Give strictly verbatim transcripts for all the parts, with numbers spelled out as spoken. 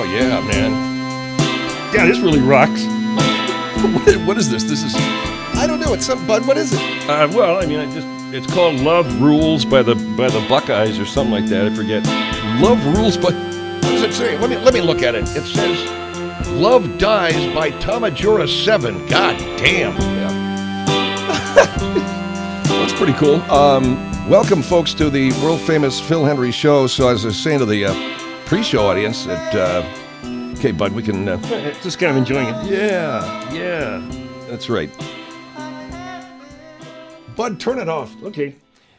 yeah, man. Yeah, this really rocks. what, what is this? This is... I don't know. It's some... Bud, what is it? Uh, well, I mean, I just... It's called Love Rules by the by the Buckeyes or something like that. I forget. Love Rules by... What does it say? Let me, let me look at it. It says... Love Dies by Tamajura seven. God damn. Yeah. That's pretty cool. Um, welcome, folks, to the world-famous Phil Hendrie Show. So as I was saying to the uh, pre-show audience, that... Uh, okay, Bud, we can... Uh, just kind of enjoying it. Yeah, yeah. That's right. Bud, turn it off. Okay.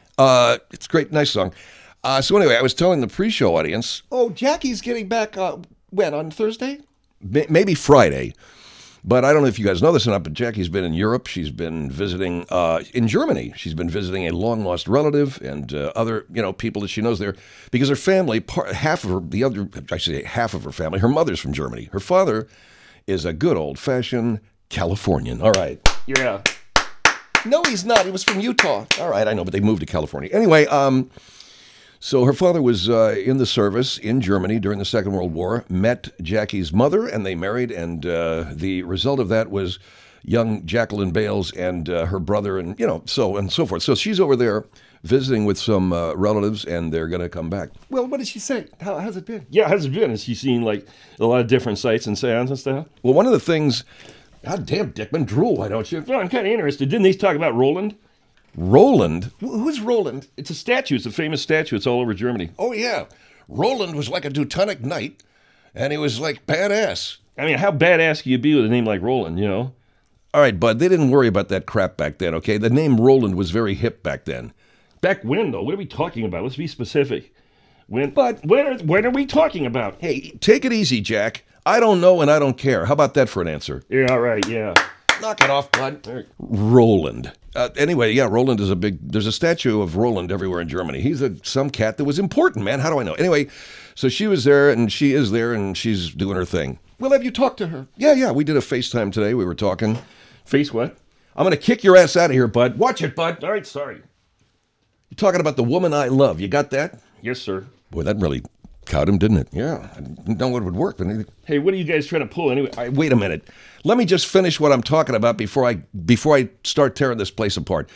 Uh, it's a great, nice song. Uh, so anyway, I was telling the pre-show audience... Oh, Jackie's getting back, uh, when, on Thursday? May- maybe Friday. But I don't know if you guys know this or not, but Jackie's been in Europe. She's been visiting uh, in Germany. She's been visiting a long-lost relative and uh, other, you know, people that she knows there. Because her family, part, half of her, the other, I should say half of her family, her mother's from Germany. Her father is a good old-fashioned Californian. All right. Yeah. No, he's not. He was from Utah. All right, I know, but they moved to California. Anyway, um, so her father was uh, in the service in Germany during the Second World War, met Jackie's mother, and they married, and uh, the result of that was young Jacqueline Bales and uh, her brother, and, you know, so and so forth. So she's over there visiting with some uh, relatives, and they're going to come back. Well, what did she say? How, how's it been? Yeah, how's it been? Has she seen, like, a lot of different sights and sounds and stuff? Well, one of the things... God damn, Dickman, drool, why don't you? Well, I'm kind of interested. Didn't they talk about Roland? Roland? Who's Roland? It's a statue. It's a famous statue. It's all over Germany. Oh, yeah. Roland was like a Teutonic knight, and he was, like, badass. I mean, how badass can you be with a name like Roland, you know? All right, Bud, they didn't worry about that crap back then, okay? The name Roland was very hip back then. Back when, though? What are we talking about? Let's be specific. When? But when are, when are we talking about? Hey, take it easy, Jack. I don't know and I don't care. How about that for an answer? Yeah, all right, yeah. Knock it off, Bud. Roland. Uh, anyway, yeah, Roland is a big... There's a statue of Roland everywhere in Germany. He's a some cat that was important, man. How do I know? Anyway, so she was there, and she is there, and she's doing her thing. Well, have you talked to her? Yeah, yeah, we did a FaceTime today. We were talking. Face what? I'm going to kick your ass out of here, Bud. Watch it, Bud. All right, sorry. You're talking about the woman I love. You got that? Yes, sir. Boy, that really... caught him, didn't it? Yeah. I didn't know it would work. But hey, what are you guys trying to pull anyway? I, wait a minute. Let me just finish what I'm talking about before I before I start tearing this place apart.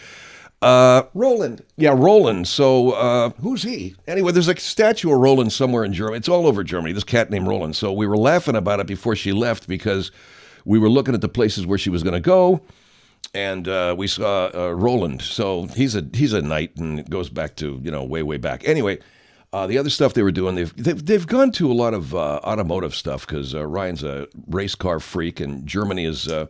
Uh, Roland. Yeah, Roland. So, uh, who's he? Anyway, there's a statue of Roland somewhere in Germany. It's all over Germany, this cat named Roland. So we were laughing about it before she left because we were looking at the places where she was going to go. And uh, we saw uh, Roland. So he's a he's a knight, and it goes back to, you know, way, way back. Anyway, Uh, the other stuff they were doing, they've they've, they've gone to a lot of uh, automotive stuff because uh, Ryan's a race car freak, and Germany has uh,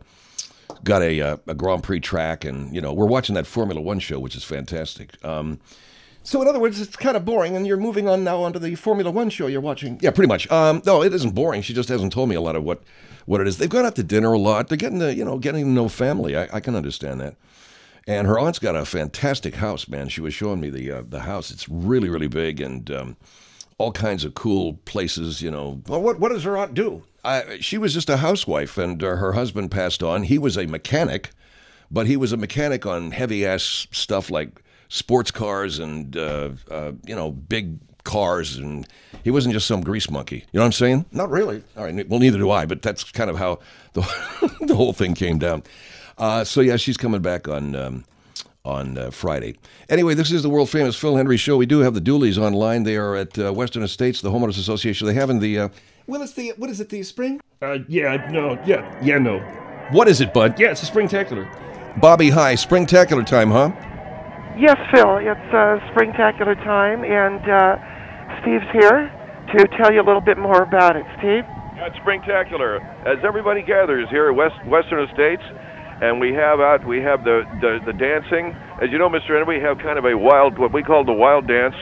got a, uh, a Grand Prix track, and you know we're watching that Formula One show, which is fantastic. Um, so in other words, it's kind of boring, and you're moving on now onto the Formula One show you're watching. Yeah, pretty much. Um, no, it isn't boring. She just hasn't told me a lot of what, what it is. They've gone out to dinner a lot. They're getting to, you know getting to know family. I, I can understand that. And her aunt's got a fantastic house, man. She was showing me the uh, the house. It's really, really big, and um, all kinds of cool places, you know. Well, what, what does her aunt do? I, she was just a housewife, and uh, her husband passed on. He was a mechanic, but he was a mechanic on heavy-ass stuff like sports cars and, uh, uh, you know, big cars, and he wasn't just some grease monkey. You know what I'm saying? Not really. All right, well, neither do I, but that's kind of how the, the whole thing came down. Uh, so, yeah, she's coming back on um, on uh, Friday. Anyway, this is the world-famous Phil Hendrie Show. We do have the Dooleys online. They are at uh, Western Estates, the homeowners association. They have in the... Uh, well, it's the... What is it, the spring? Uh, yeah, no, yeah, yeah, no. What is it, Bud? Yeah, it's a springtacular. Bobby, hi. Springtacular time, huh? Yes, Phil. It's uh, springtacular time, and uh, Steve's here to tell you a little bit more about it. Steve? Yeah, it's springtacular. As everybody gathers here at West, Western Estates, and we have out, we have the, the, the dancing. As you know, Mister Henry, we have kind of a wild, what we call the wild dance.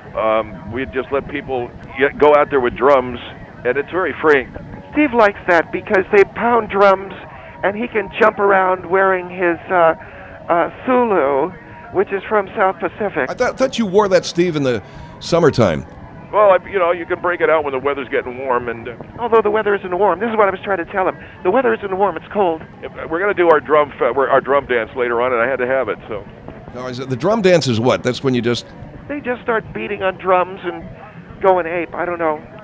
Um, we just let people get, go out there with drums, and it's very freeing. Steve likes that because they pound drums, and he can jump around wearing his uh, uh, Sulu, which is from South Pacific. I thought, thought you wore that, Steve, in the summertime. Well, I, you know, you can break it out when the weather's getting warm. and. Uh, Although the weather isn't warm. This is what I was trying to tell him. The weather isn't warm, it's cold. We're going to do our drum our drum dance later on, and I had to have it, so. No, is it, the drum dance is what? That's when you just... They just start beating on drums and going ape. I don't know.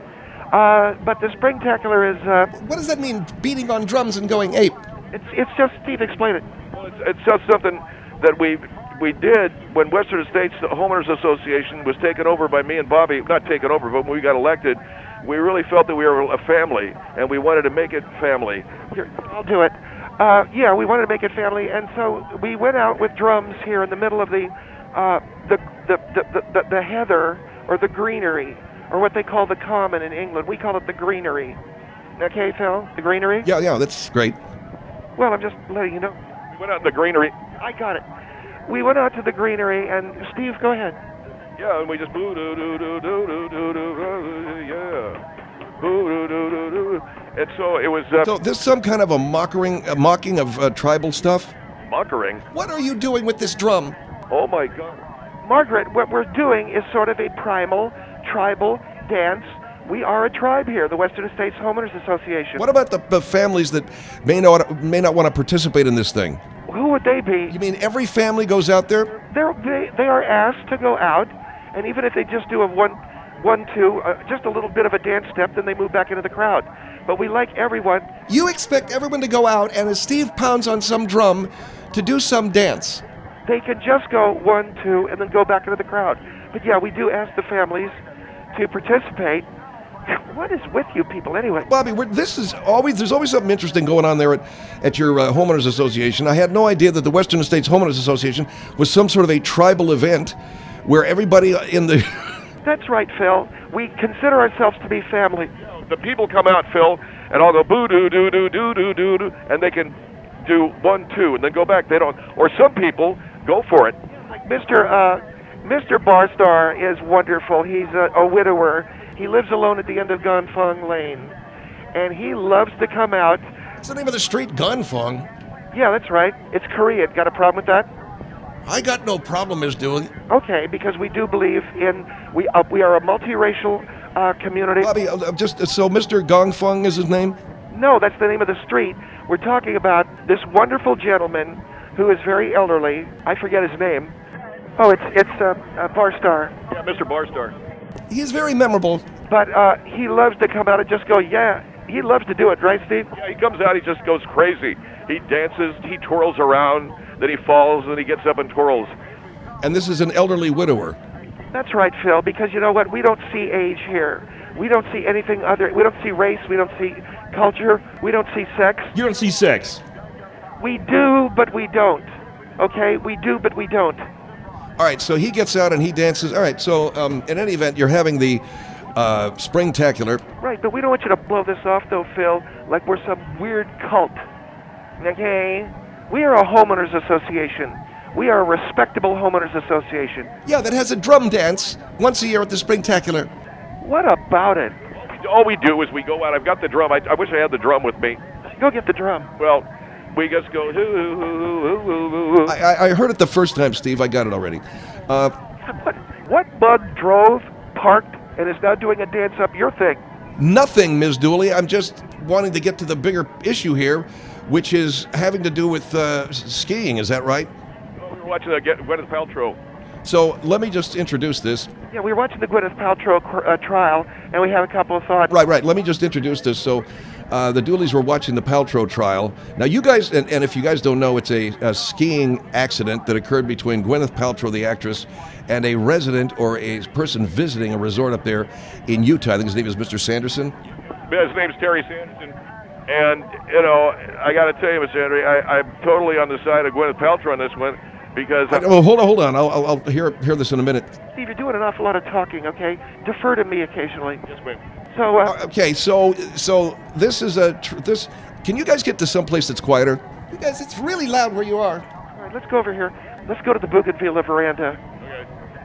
Uh, but the Springtacular is, uh, What does that mean, beating on drums and going ape? it's, it's just, Steve, explain it. Well, it's, it's just something that we we did when Western States Homeowners Association was taken over by me and Bobby. Not taken over, but when we got elected, we really felt that we were a family, and we wanted to make it family. Here, I'll do it. Uh, yeah, we wanted to make it family, and so we went out with drums here in the middle of the, uh, the, the, the, the, the, the heather, or the greenery, or what they call the common in England. We call it the greenery. Okay, Phil? The greenery? Yeah, yeah, that's great. Well, I'm just letting you know. We went out in the greenery. I got it. We went out to the greenery, and Steve, go ahead. Yeah, and we just boo doo doo doo doo doo doo doo yeah, boo doo doo doo doo. And so it was uh, So there's some kind of a mocking, a mocking of uh, tribal stuff? mockering. What are you doing with this drum? Oh my God! Margaret, what we're doing is sort of a primal, tribal dance. We are a tribe here, the Western States Homeowners Association. What about the, the families that may not may not want to participate in this thing? Who would they be? You mean every family goes out there? They're, they they are asked to go out, and even if they just do a one, one, two, uh, just a little bit of a dance step, then they move back into the crowd. But we like everyone. You expect everyone to go out and as Steve pounds on some drum to do some dance. They can just go one, two, and then go back into the crowd. But yeah, we do ask the families to participate. What is with you people anyway? Bobby, we're, this is always there's always something interesting going on there at, at your uh, homeowners association. I had no idea that the Western States Homeowners Association was some sort of a tribal event where everybody in the That's right, Phil. We consider ourselves to be family. The people come out, Phil, and all go boo doo doo doo doo doo doo doo, and they can do one, two, and then go back. They don't. Or some people go for it. Like Mister Uh, Mister Barstar is wonderful. He's a, a widower. He lives alone at the end of Ganfeng Lane, and he loves to come out. What's the name of the street? Gunfong. Yeah, that's right. It's Korean. Got a problem with that? I got no problem, Miss Dooley. Okay, because we do believe in we uh, we are a multiracial uh, community. Bobby, uh, uh, just uh, so Mister Gongfeng is his name? No, that's the name of the street. We're talking about this wonderful gentleman who is very elderly. I forget his name. Oh, it's it's uh, uh, Barstar. Yeah, Mister Barstar. He is very memorable. But uh, he loves to come out and just go, yeah. He loves to do it, right, Steve? Yeah, he comes out, he just goes crazy. He dances, he twirls around, then he falls, then he gets up and twirls. And this is an elderly widower. That's right, Phil, because you know what? We don't see age here. We don't see anything other. We don't see race. We don't see culture. We don't see sex. You don't see sex. We do, but we don't. Okay? We do, but we don't. All right, so he gets out and he dances. All right, so um, in any event, you're having the uh, Springtacular. Right, but we don't want you to blow this off, though, Phil, like we're some weird cult. Okay? We are a homeowners association. We are a respectable homeowners association. Yeah, that has a drum dance once a year at the Springtacular. What about it? All we do is we go out. I've got the drum. I, I wish I had the drum with me. Go get the drum. Well, we just go. Hoo, hoo, hoo, hoo, hoo, hoo, hoo. I, I, I heard it the first time, Steve. I got it already. Uh, What, what bug drove, parked, and is now doing a dance up your thing? nothing, Miz Dooley. I'm just wanting to get to the bigger issue here, which is having to do with uh, s- skiing. Is that right? We were watching the Get- Gwyneth Paltrow. So let me just introduce this. Yeah, we were watching the Gwyneth Paltrow cr- uh, trial, and we have a couple of thoughts. Right, right. Let me just introduce this. So, uh, the Dooleys were watching the Paltrow trial. Now, you guys, and, and if you guys don't know, it's a, a skiing accident that occurred between Gwyneth Paltrow, the actress, and a resident or a person visiting a resort up there in Utah. I think his name is Mister Sanderson. His name's Terry Sanderson. And, you know, I got to tell you, Mister Henry, I, I'm totally on the side of Gwyneth Paltrow on this one because. I, well, hold on, hold on. I'll, I'll, I'll hear hear this in a minute. Steve, you're doing an awful lot of talking, okay? Defer to me occasionally. Yes, ma'am. So, uh, Okay, so so this is a tr- this. Can you guys get to some place that's quieter? You guys, it's really loud where you are. all right, let's go over here. Let's go to the Bougainvillea veranda. Okay.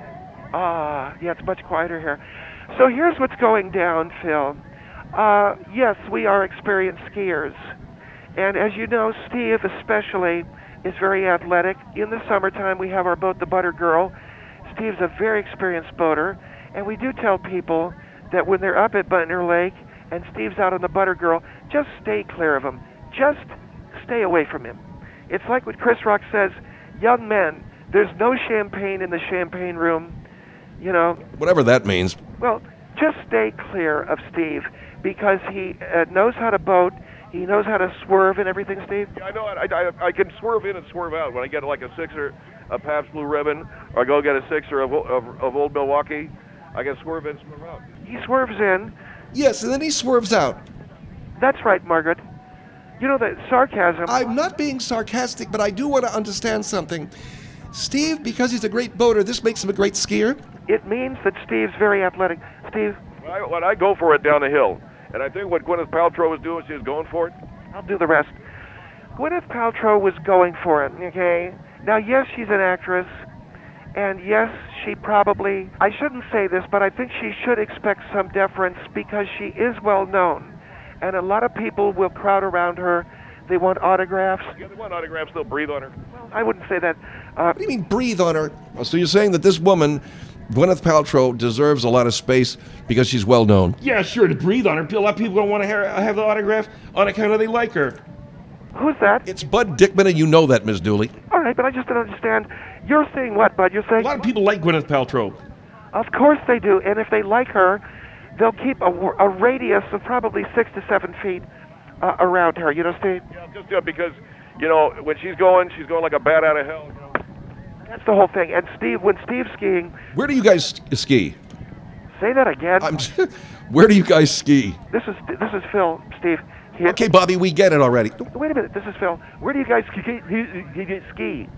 Ah, yeah, it's much quieter here. So here's what's going down, Phil. Uh, yes, we are experienced skiers. And as you know, Steve especially is very athletic. In the summertime, we have our boat, the Butter Girl. Steve's a very experienced boater. And we do tell people that when they're up at Butner Lake and Steve's out on the Butter Girl, just stay clear of him. Just stay away from him. It's like what Chris Rock says, young men, there's no champagne in the champagne room. You know, Whatever that means. well, just stay clear of Steve because he uh, knows how to boat. He knows how to swerve and everything, Steve. Yeah, I know. I, I, I can swerve in and swerve out when I get like a sixer, a Pabst Blue Ribbon, or I go get a sixer of, of, of Old Milwaukee. I can swerve in, swerve out. He swerves in. Yes, and then he swerves out. That's right, Margaret. You know that sarcasm. I'm not being sarcastic, but I do want to understand something. Steve, because he's a great boater, this makes him a great skier? It means that Steve's very athletic. Steve, When I, when I go for it down the hill, and I think what Gwyneth Paltrow was doing, she was going for it. I'll do the rest. Gwyneth Paltrow was going for it, okay? Now, yes, she's an actress, and yes, she probably, I shouldn't say this, but I think she should expect some deference because she is well known. And a lot of people will crowd around her. They want autographs. Yeah, they want autographs, they'll breathe on her. I wouldn't say that. Uh, What do you mean, breathe on her? Oh, so you're saying that this woman, Gwyneth Paltrow, deserves a lot of space because she's well known? Yeah, sure, to breathe on her. A lot of people don't want to have the autograph on account of they like her. who's that? It's Bud Dickman, and you know that, Miss Dooley. All right, but I just don't understand. You're saying what, Bud? You're saying... A lot of people like Gwyneth Paltrow. Of course they do, and if they like her, they'll keep a, a radius of probably six to seven feet uh, around her. You know, Steve? Yeah, just yeah, because, you know, when she's going, she's going like a bat out of hell. You know? That's the whole thing. And Steve, when Steve's skiing, Where do you guys ski? say that again. I'm, where do you guys ski? This is this is Phil, Steve. He, Okay, Bobby, we get it already. Wait a minute. This is Phil. Where do you guys ski? ski? ski?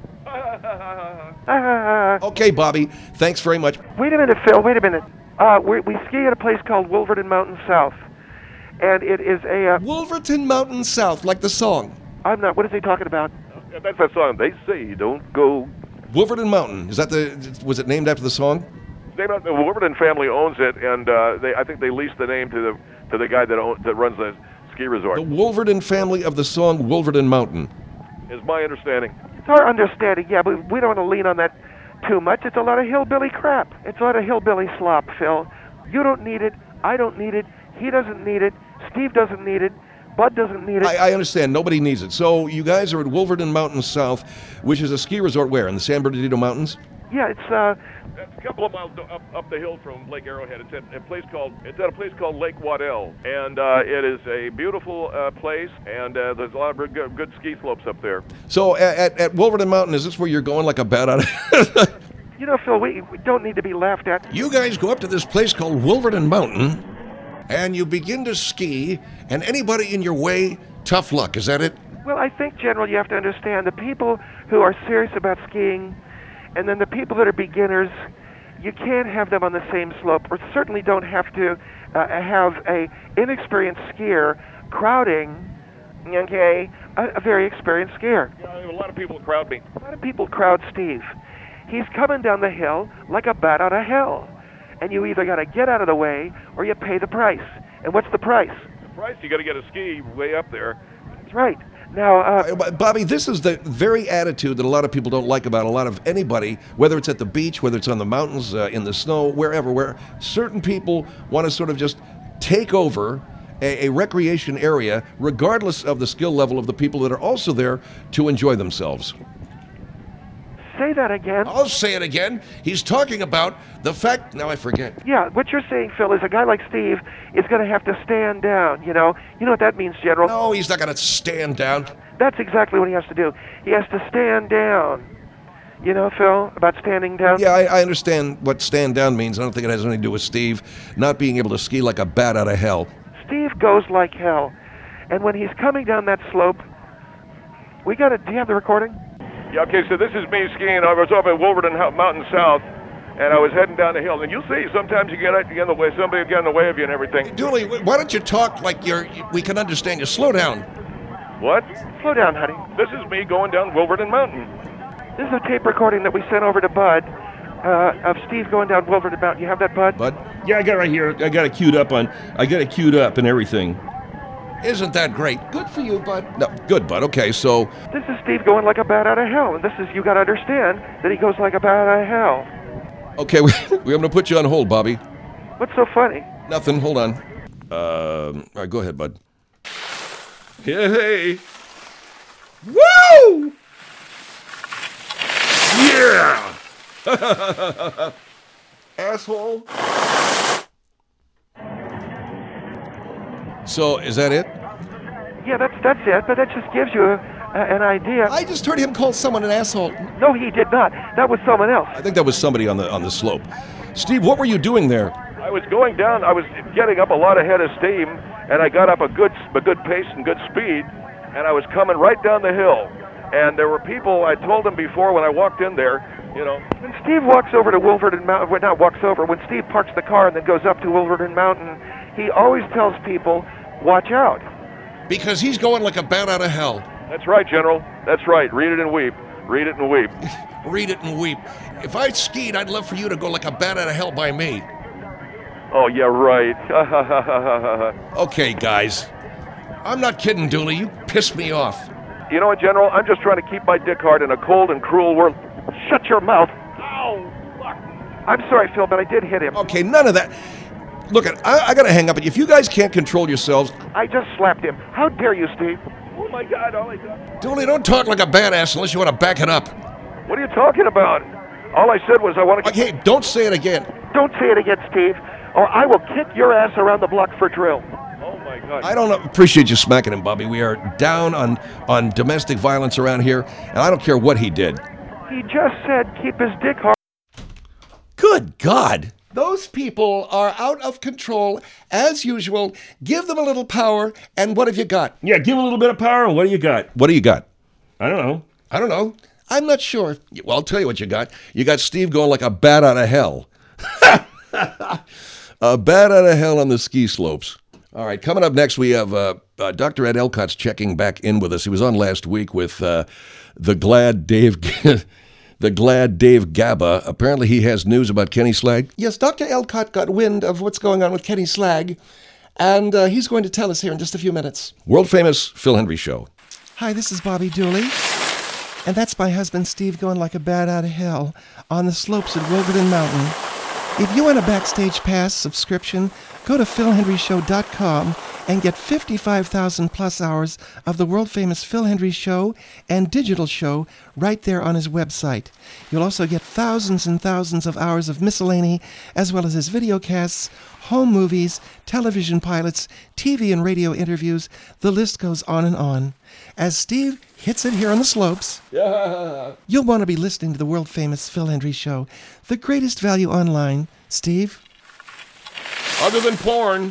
Uh, Okay, Bobby, thanks very much. wait a minute, Phil. Wait a minute. Uh, we we ski at a place called Wolverton Mountain South, and it is a. Uh, Wolverton Mountain South, like the song. I'm not. What is he talking about? Yeah, that's that song. They say don't go. Wolverton Mountain, is that the, was it named after the song? They, the Wolverton family owns it, and uh, they I think they leased the name to the to the guy that own, that runs the ski resort. The Wolverton family of the song Wolverton Mountain. Is my understanding. It's our understanding, yeah, but we don't want to lean on that too much. It's a lot of hillbilly crap. It's a lot of hillbilly slop, Phil. You don't need it. I don't need it. He doesn't need it. Steve doesn't need it. Bud doesn't need it. I, I understand, nobody needs it. So you guys are at Wolverton Mountain South, which is a ski resort where? In the San Bernardino Mountains? yeah, it's uh, That's a couple of miles do- up up the hill from Lake Arrowhead. It's at a place called it's at a place called Lake Waddell, and uh, it is a beautiful uh, place, and uh, there's a lot of good, good ski slopes up there. So at, at Wolverton Mountain, is this where you're going like a bat out of... you know, Phil, we, we don't need to be laughed at. You guys go up to this place called Wolverton Mountain, and you begin to ski, and anybody in your way, tough luck. Is that it? Well, I think, General, you have to understand the people who are serious about skiing, and then the people that are beginners, you can't have them on the same slope, or certainly don't have to uh, have a inexperienced skier crowding, okay, a, a very experienced skier. Yeah, a lot of people crowd me. A lot of people crowd Steve. He's coming down the hill like a bat out of hell. And you either got to get out of the way or you pay the price. And what's the price? The price you got to get a ski way up there. That's right. Now, uh, Uh, Bobby, this is the very attitude that a lot of people don't like about a lot of anybody, whether it's at the beach, whether it's on the mountains, uh, in the snow, wherever, where certain people want to sort of just take over a, a recreation area, regardless of the skill level of the people that are also there to enjoy themselves. say that again. I'll say it again. He's talking about the fact, now I forget. Yeah, what you're saying, Phil, is a guy like Steve is going to have to stand down, you know? You know what that means, General? No, he's not going to stand down. That's exactly what he has to do. He has to stand down. You know, Phil, about standing down? Yeah, I, I understand what stand down means. I don't think it has anything to do with Steve not being able to ski like a bat out of hell. Steve goes like hell. And when he's coming down that slope, we got to, do you have the recording? Yeah, okay, so this is me skiing. I was up at Wolverton Ho- Mountain South, and I was heading down the hill. And you'll see, sometimes you get, you get in the way, somebody will get in the way of you and everything. Dooley, why don't you talk like you're, we can understand you? Slow down. What? Slow down, honey. This is me going down Wolverton Mountain. This is a tape recording that we sent over to Bud uh, of Steve going down Wolverton Mountain. You have that, Bud? Bud, Yeah, I got it right here. I got it queued up on. I got it queued up and everything. isn't that great? Good for you, Bud. No, good, Bud. Okay, so This is Steve going like a bat out of hell. And this is, you got to understand that he goes like a bat out of hell. okay, we, we're going to put you on hold, Bobby. What's so funny? Nothing. Hold on. Um, all right, go ahead, Bud. Hey. Woo! Yeah! Asshole. So is that it? Yeah, that's that's it. But that just gives you a, a, an idea. I just heard him call someone an asshole. No, he did not. That was someone else. I think that was somebody on the on the slope. Steve, what were you doing there? I was going down. I was getting up a lot of head of steam, and I got up a good a good pace and good speed, and I was coming right down the hill. And there were people. I told them before when I walked in there, you know. When Steve walks over to Wolverton Mountain, well, not walks over. When Steve parks the car and then goes up to Wolverton Mountain, he always tells people, "Watch out." Because he's going like a bat out of hell. That's right, General. That's right. Read it and weep. Read it and weep. Read it and weep. If I skied, I'd love for you to go like a bat out of hell by me. Oh, yeah, right. Okay, guys. I'm not kidding, Dooley. You pissed me off. You know what, General? I'm just trying to keep my dick hard in a cold and cruel world. Shut your mouth. Ow! Fuck. I'm sorry, Phil, but I did hit him. Okay, none of that. Look, I, I gotta hang up. If you guys can't control yourselves, I just slapped him. How dare you, Steve? Oh, my God. All I got. Dooley, don't talk like a badass unless you want to back it up. What are you talking about? All I said was I want to... Okay, don't say it again. Don't say it again, Steve, or I will kick your ass around the block for drill. Oh, my God. I don't appreciate you smacking him, Bobby. We are down on, on domestic violence around here, and I don't care what he did. He just said keep his dick hard. Good God. Those people are out of control, as usual. Give them a little power, and what have you got? Yeah, give him a little bit of power, and what do you got? What do you got? I don't know. I don't know. I'm not sure. Well, I'll tell you what you got. You got Steve going like a bat out of hell. A bat out of hell on the ski slopes. All right, coming up next, we have uh, uh, Doctor Ed Elcott's checking back in with us. He was on last week with uh, the glad Dave... The glad Dave Gaba. Apparently he has news about Kenny Slag. Yes, Doctor Elcott got wind of what's going on with Kenny Slag, and uh, he's going to tell us here in just a few minutes. World-famous Phil Hendrie Show. Hi, this is Bobby Dooley, and that's my husband Steve going like a bat out of hell on the slopes at Wolverton Mountain. If you want a Backstage Pass subscription, go to phil hendrie show dot com and get fifty-five thousand plus hours of the world-famous Phil Hendrie Show and digital show right there on his website. You'll also get thousands and thousands of hours of miscellany, as well as his videocasts, home movies, television pilots, T V and radio interviews. The list goes on and on. As Steve hits it here on the slopes, yeah. You'll want to be listening to the world-famous Phil Hendrie Show, the greatest value online. Steve? Other than porn.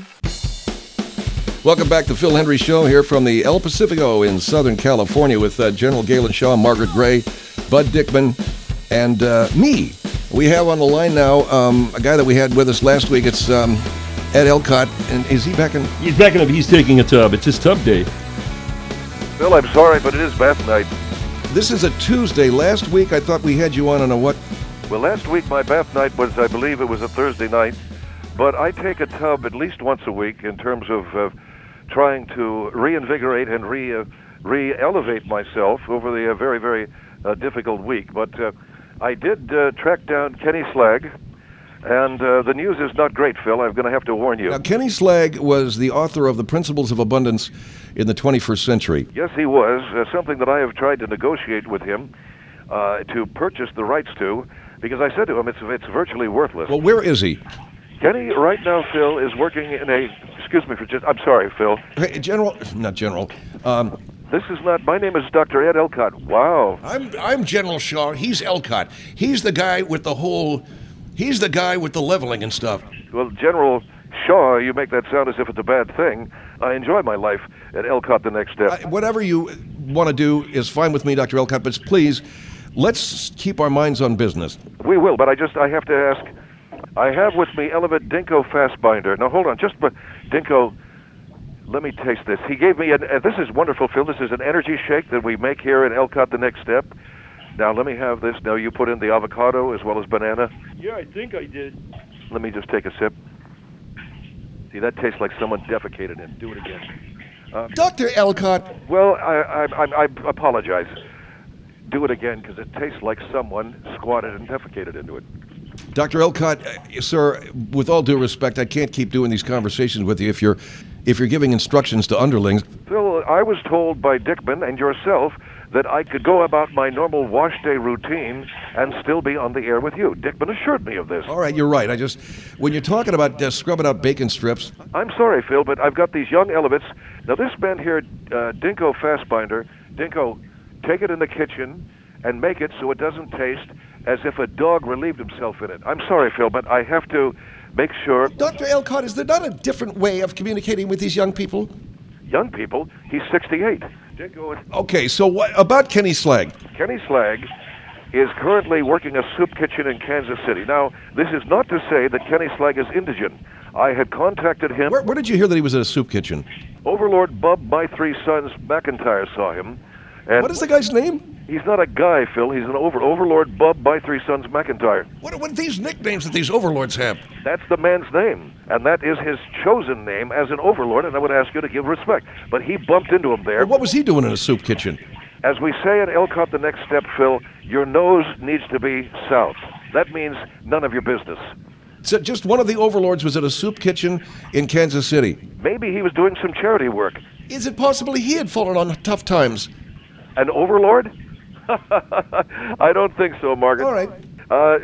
Welcome back to Phil Hendrie Show here from the El Pacifico in Southern California with uh, General Galen Shaw, Margaret Gray, Bud Dickman, and uh, me. We have on the line now um, a guy that we had with us last week. It's um, Ed Elcott. And is he back in? He's backing up. He's taking a tub. It's his tub day. Phil, I'm sorry, but it is bath night. This is a Tuesday. Last week I thought we had you on on a what? Well, last week my bath night was, I believe it was a Thursday night, but I take a tub at least once a week in terms of uh, trying to reinvigorate and re uh, re-elevate myself over the uh, very, very uh, difficult week. But uh, I did uh, track down Kenny Slag, and uh, the news is not great, Phil. I'm going to have to warn you. Now, Kenny Slag was the author of The Principles of Abundance in the twenty-first century. Yes, he was. Uh, something that I have tried to negotiate with him uh, to purchase the rights to, because I said to him it's it's virtually worthless. Well, where is he? Kenny, right now, Phil, is working in a... Excuse me for just... I'm sorry, Phil. Hey, General... Not General. Um, this is not... My name is Doctor Ed Elcott. Wow. I'm I'm General Shaw. He's Elcott. He's the guy with the whole... He's the guy with the leveling and stuff. Well, General Shaw, you make that sound as if it's a bad thing. I enjoy my life at Elcott the Next Step. I, whatever you want to do is fine with me, Doctor Elcott, but please, let's keep our minds on business. We will, but I just... I have to ask... I have with me Elevate Dinko Fastbinder. Now, hold on. Just, but Dinko, let me taste this. He gave me, a, uh, this is wonderful, Phil. This is an energy shake that we make here at Elcott the Next Step. Now, let me have this. Now, you put in the avocado as well as banana. Yeah, I think I did. Let me just take a sip. See, that tastes like someone defecated in. Do it again. Uh, Doctor Elcott. well, I, I, I, I apologize. Do it again, because it tastes like someone squatted and defecated into it. Doctor Elcott, uh, sir, with all due respect, I can't keep doing these conversations with you if you're if you're giving instructions to underlings. Phil, I was told by Dickman and yourself that I could go about my normal wash day routine and still be on the air with you. Dickman assured me of this. All right, you're right. I just, when you're talking about uh, scrubbing out bacon strips, I'm sorry, Phil, but I've got these young elevates. Now, this man here, uh, Dinko Fastbinder, Dinko, take it in the kitchen and make it so it doesn't taste as if a dog relieved himself in it. I'm sorry, Phil, but I have to make sure. Doctor Elcott, is there not a different way of communicating with these young people? Young people, he's sixty-eight. Dinko, Okay, so what about Kenny Slag? Kenny Slag is currently working a soup kitchen in Kansas City. Now, this is not to say that Kenny Slag is indigent. I had contacted him. Where, where did you hear that he was at a soup kitchen? Overlord Bub, my three sons, McIntyre, saw him. And What is the guy's name? he's not a guy, Phil. He's an over Overlord Bub, my three sons, McIntyre. What, what are these nicknames that these overlords have? That's the man's name, and that is his chosen name as an overlord, and I would ask you to give respect. But he bumped into him there. What was he doing in a soup kitchen? As we say at Elcott, the next step, Phil, your nose needs to be south. That means none of your business. So just one of the overlords was at a soup kitchen in Kansas City. Maybe he was doing some charity work. Is it possible he had fallen on tough times? An overlord? I don't think so, Margaret. All right. Uh,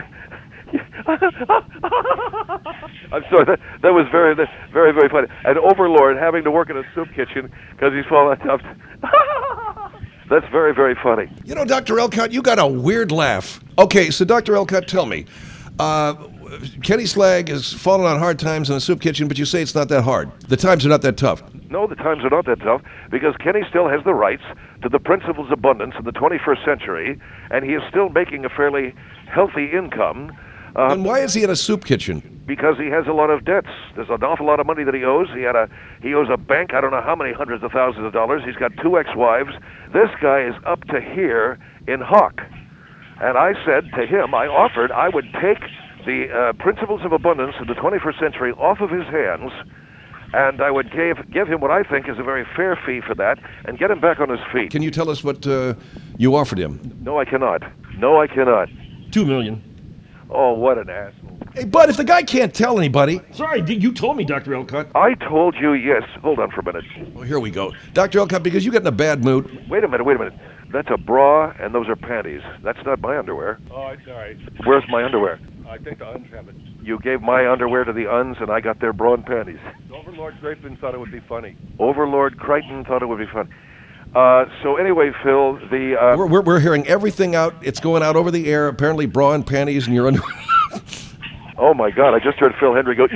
I'm sorry. That, that was very, very, very funny. An overlord having to work in a soup kitchen because he's fallen on tough. That's very, very funny. You know, Doctor Elcott, you got a weird laugh. Okay, so Doctor Elcott, tell me. Uh, Kenny Slag has fallen on hard times in a soup kitchen, but you say it's not that hard. The times are not that tough. No, the times are not that tough because Kenny still has the rights to the principles of abundance in the twenty-first century, and he is still making a fairly healthy income. Uh, And why is he at a soup kitchen? because he has a lot of debts. There's an awful lot of money that he owes. He had a he owes a bank I don't know how many hundreds of thousands of dollars. He's got two ex-wives. This guy is up to here in hock. And I said to him, I offered I would take the uh, principles of abundance in the twenty-first century off of his hands, and I would give give him what I think is a very fair fee for that, and get him back on his feet. Can you tell us what uh, you offered him? No, I cannot. No, I cannot. Two million. Oh, what an asshole. Hey, Bud, if the guy can't tell anybody... Sorry, d- you told me, Doctor Elcott. I told you yes. Hold on for a minute. Oh, here we go. Doctor Elcott, because you get in a bad mood. Wait a minute, wait a minute. That's a bra, and those are panties. That's not my underwear. Oh, it's all right. Where's my underwear? I think the uns have it. You gave my underwear to the uns, and I got their bra and panties. Overlord Drapeman thought it would be funny. Overlord Crichton thought it would be fun. Uh, so anyway, Phil, the... Uh, We're, we're, we're hearing everything out. It's going out over the air. Apparently, bra and panties and your underwear. oh, my God, I just heard Phil Hendry go...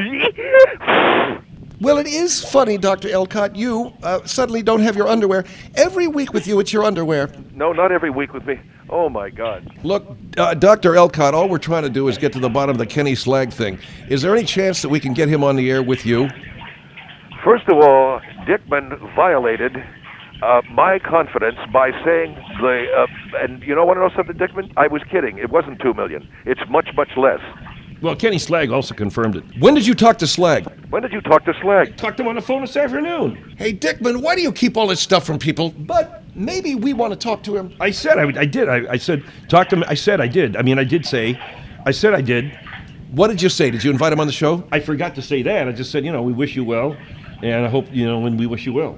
Well, it is funny, Doctor Elcott. You uh, suddenly don't have your underwear. Every week with you, it's your underwear. No, not every week with me. Oh, my God. Look, uh, Doctor Elcott, all we're trying to do is get to the bottom of the Kenny Slag thing. Is there any chance that we can get him on the air with you? First of all, Dickman violated uh, my confidence by saying the... Uh, and you know want to know something, Dickman? I was kidding. It wasn't two million. It's much, much less. Well, Kenny Slag also confirmed it. When did you talk to Slag? When did you talk to Slag? Talked to him on the phone this afternoon. Hey, Dickman, why do you keep all this stuff from people? But maybe we want to talk to him. I said I, would- I did. I, I said talk to him. I said I did. I mean, I did say. I said I did. What did you say? Did you invite him on the show? I forgot to say that. I just said, you know, we wish you well, and I hope you know when we wish you well.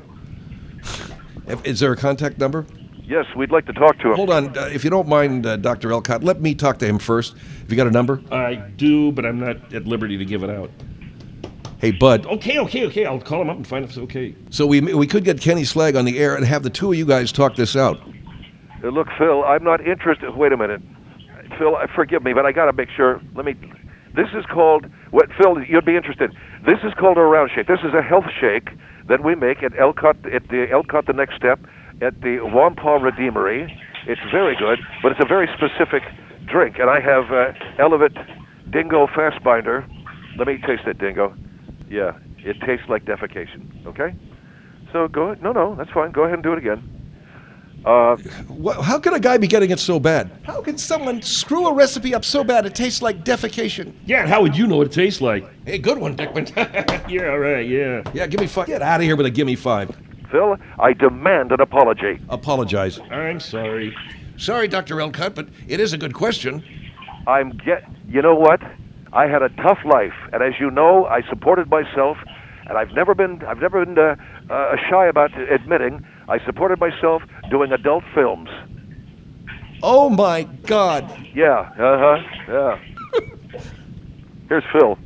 Is there a contact number? Yes, we'd like to talk to him. Hold on. Uh, if you don't mind, uh, Doctor Elcott, let me talk to him first. Have you got a number? I do, but I'm not at liberty to give it out. Hey, Bud. Okay, okay, okay. I'll call him up and find if it's okay. So we we could get Kenny Slag on the air and have the two of you guys talk this out. Uh, look, Phil, I'm not interested. Wait a minute. Phil, uh, forgive me, but I got to make sure. Let me... This is called... What, Phil, you'd be interested. This is called a round shake. This is a health shake that we make at Elcott, at the Elcott The Next Step, at the Wampah Redeemery. It's very good, but it's a very specific drink. And I have uh, Elevate Dingo Fastbinder. Let me taste it, Dingo. Yeah, it tastes like defecation, okay? So go ahead. No, no, that's fine. Go ahead and do it again. Uh, Wha- How can a guy be getting it so bad? How can someone screw a recipe up so bad it tastes like defecation? Yeah, and how would you know what it tastes like? Hey, good one, Dickman. Yeah, right. Yeah. Yeah, give me five. Get out of here with a gimme five. Phil, I demand an apology. Apologize. I'm sorry. Sorry, Doctor Elcott, but it is a good question. I'm get. You know what? I had a tough life, and as you know, I supported myself, and I've never been. I've never been uh, uh, shy about admitting I supported myself doing adult films. Oh my God. Yeah, uh-huh, yeah. Here's Phil.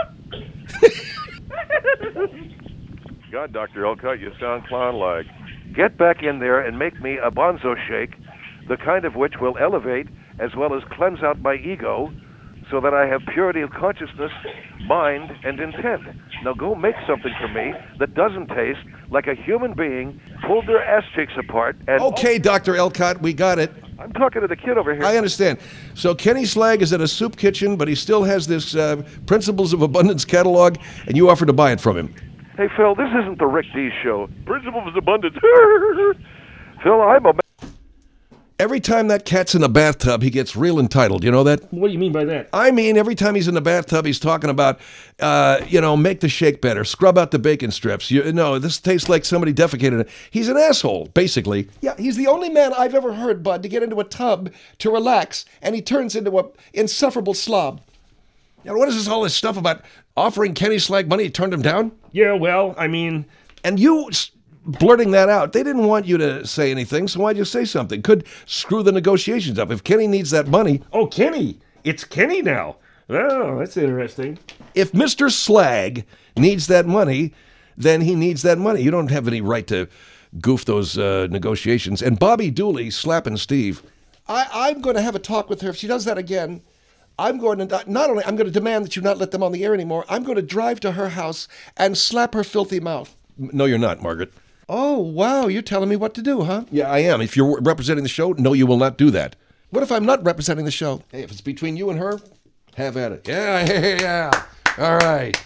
God, Doctor Elcott, you sound clown-like. Get back in there and make me a bonzo shake, the kind of which will elevate as well as cleanse out my ego so that I have purity of consciousness, mind, and intent. Now go make something for me that doesn't taste like a human being pulled their ass cheeks apart and... Okay, Doctor Elcott, we got it. I'm talking to the kid over here. I understand. So Kenny Slag is at a soup kitchen, but he still has this uh, Principles of Abundance catalog, and you offered to buy it from him. Hey, Phil, this isn't the Rick D show. Principles of Abundance. Phil, I'm a... Every time that cat's in the bathtub, he gets real entitled. You know that? What do you mean by that? I mean, every time he's in the bathtub, he's talking about, uh, you know, make the shake better, scrub out the bacon strips. You know, this tastes like somebody defecated. He's an asshole, basically. Yeah, he's the only man I've ever heard, Bud, to get into a tub to relax, and he turns into a insufferable slob. Now, what is this all this stuff about offering Kenny Slag money? He turned him down? Yeah, well, I mean... And you s- blurting that out, they didn't want you to say anything, so why'd you say something? Could screw the negotiations up. If Kenny needs that money... Oh, Kenny! It's Kenny now. Oh, that's interesting. If Mister Slag needs that money, then he needs that money. You don't have any right to goof those uh, negotiations. And Bobby Dooley slapping Steve. I, I'm going to have a talk with her. If she does that again, I'm going to not, not only I'm going to demand that you not let them on the air anymore. I'm going to drive to her house and slap her filthy mouth. No, you're not, Margaret. Oh, wow, you're telling me what to do, huh? Yeah, I am. If you're representing the show, no, you will not do that. What if I'm not representing the show? Hey, if it's between you and her, have at it. Yeah, yeah, yeah. All right.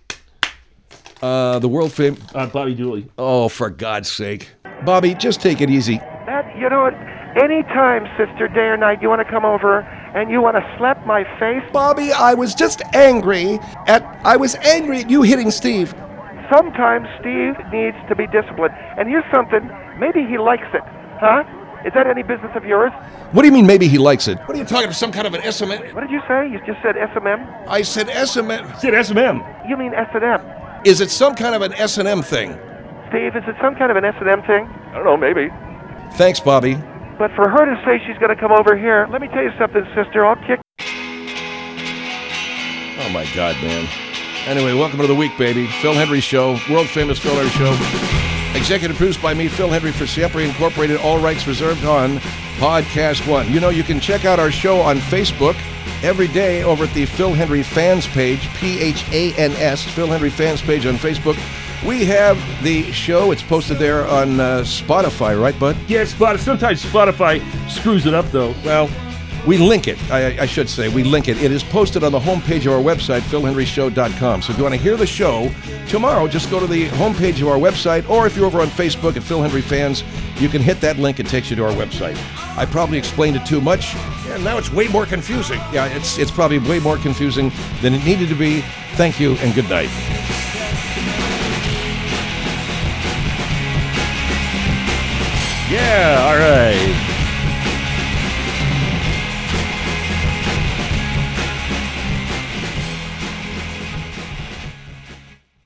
Uh, the world famous... Uh, Bobby Dooley. Oh, for God's sake. Bobby, just take it easy. That, you know what? Anytime, sister, day or night, you want to come over and you want to slap my face, Bobby, I was just angry at I was angry at you hitting Steve. sometimes Steve needs to be disciplined. And here's something, maybe he likes it, huh? Is that any business of yours? What do you mean maybe he likes it? What are you talking about? Some kind of an S M M? What did you say? You just said S M M? I said S M M. Said S M M. You mean S and M. Is it some kind of an S and M thing? Steve, is it some kind of an S and M thing? I don't know, maybe. Thanks, Bobby. But for her to say she's going to come over here, let me tell you something, sister. I'll kick. Oh, my God, man. Anyway, welcome to the week, baby. Phil Hendry Show, world-famous Phil Hendry Show. Executive produced by me, Phil Hendry, for Siempre Incorporated. All rights reserved on Podcast One. You know, you can check out our show on Facebook every day over at the Phil Hendry Fans page, P H A N S, Phil Hendry Fans page on Facebook. We have the show. It's posted there on uh, Spotify, right, bud? Yeah, Spotify. Sometimes Spotify screws it up, though. Well, we link it, I, I should say. We link it. It is posted on the homepage of our website, phil henry show dot com. So if you want to hear the show tomorrow, just go to the homepage of our website, or if you're over on Facebook at Phil Hendry Fans, you can hit that link. It takes you to our website. I probably explained it too much. Yeah, now it's way more confusing. Yeah, it's, it's probably way more confusing than it needed to be. Thank you, and good night. Yeah.